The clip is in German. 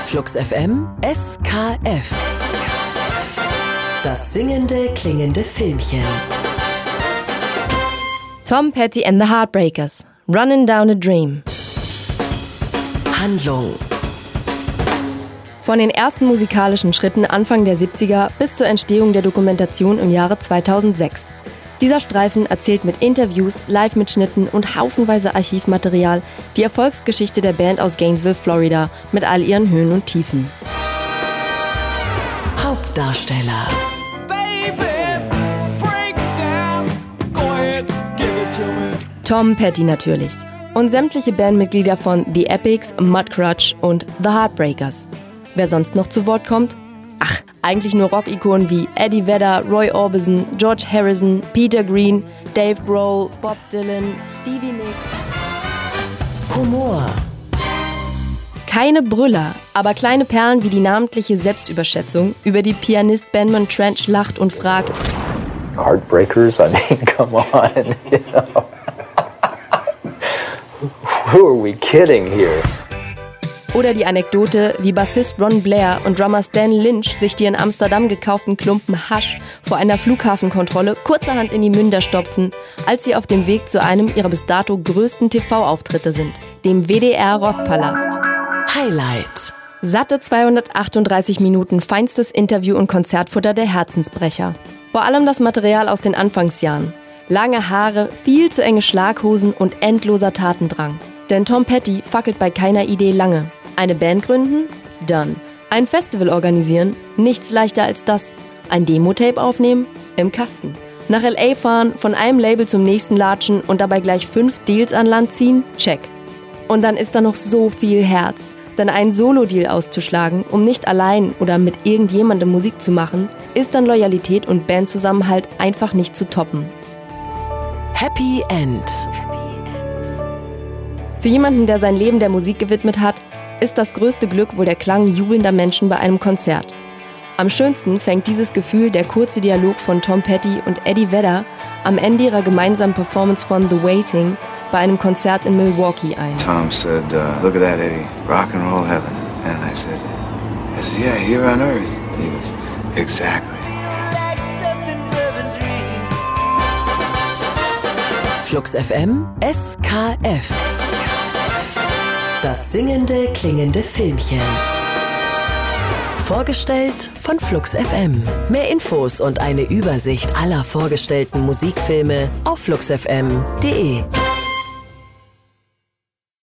Flux FM SKF. Das singende, klingende Filmchen. Tom Petty and the Heartbreakers. Running Down a Dream. Handlung. Von den ersten musikalischen Schritten Anfang der 70er bis zur Entstehung der Dokumentation im Jahre 2006. Dieser Streifen erzählt mit Interviews, Live-Mitschnitten und haufenweise Archivmaterial die Erfolgsgeschichte der Band aus Gainesville, Florida, mit all ihren Höhen und Tiefen. Hauptdarsteller. Tom Petty natürlich. Und sämtliche Bandmitglieder von The Epics, Mudcrutch und The Heartbreakers. Wer sonst noch zu Wort kommt? Ach, eigentlich nur Rock-Ikonen wie Eddie Vedder, Roy Orbison, George Harrison, Peter Green, Dave Grohl, Bob Dylan, Stevie Nicks. Humor. Keine Brüller, aber kleine Perlen wie die namentliche Selbstüberschätzung, über die Pianist Benman Trench lacht und fragt: Heartbreakers? I mean, come on, you know. Who are we kidding here? Oder die Anekdote, wie Bassist Ron Blair und Drummer Stan Lynch sich die in Amsterdam gekauften Klumpen Hasch vor einer Flughafenkontrolle kurzerhand in die Münder stopfen, als sie auf dem Weg zu einem ihrer bis dato größten TV-Auftritte sind, dem WDR Rockpalast. Highlight. Satte 238 Minuten feinstes Interview- und Konzertfutter der Herzensbrecher. Vor allem das Material aus den Anfangsjahren. Lange Haare, viel zu enge Schlaghosen und endloser Tatendrang. Denn Tom Petty fackelt bei keiner Idee lange. Eine Band gründen? Done. Ein Festival organisieren? Nichts leichter als das. Ein Demo-Tape aufnehmen? Im Kasten. Nach L.A. fahren, von einem Label zum nächsten latschen und dabei gleich 5 Deals an Land ziehen? Check. Und dann ist da noch so viel Herz. Denn einen Solo-Deal auszuschlagen, um nicht allein oder mit irgendjemandem Musik zu machen, ist dann Loyalität und Bandzusammenhalt einfach nicht zu toppen. Happy End. Für jemanden, der sein Leben der Musik gewidmet hat, ist das größte Glück wohl der Klang jubelnder Menschen bei einem Konzert. Am schönsten fängt dieses Gefühl der kurze Dialog von Tom Petty und Eddie Vedder am Ende ihrer gemeinsamen Performance von The Waiting bei einem Konzert in Milwaukee ein. Tom said, look at that, Eddie, rock and roll heaven. And I said, yeah, here on earth. And he goes, exactly. Flux FM SKF. Das singende, klingende Filmchen. Vorgestellt von Flux FM. Mehr Infos und eine Übersicht aller vorgestellten Musikfilme auf fluxfm.de.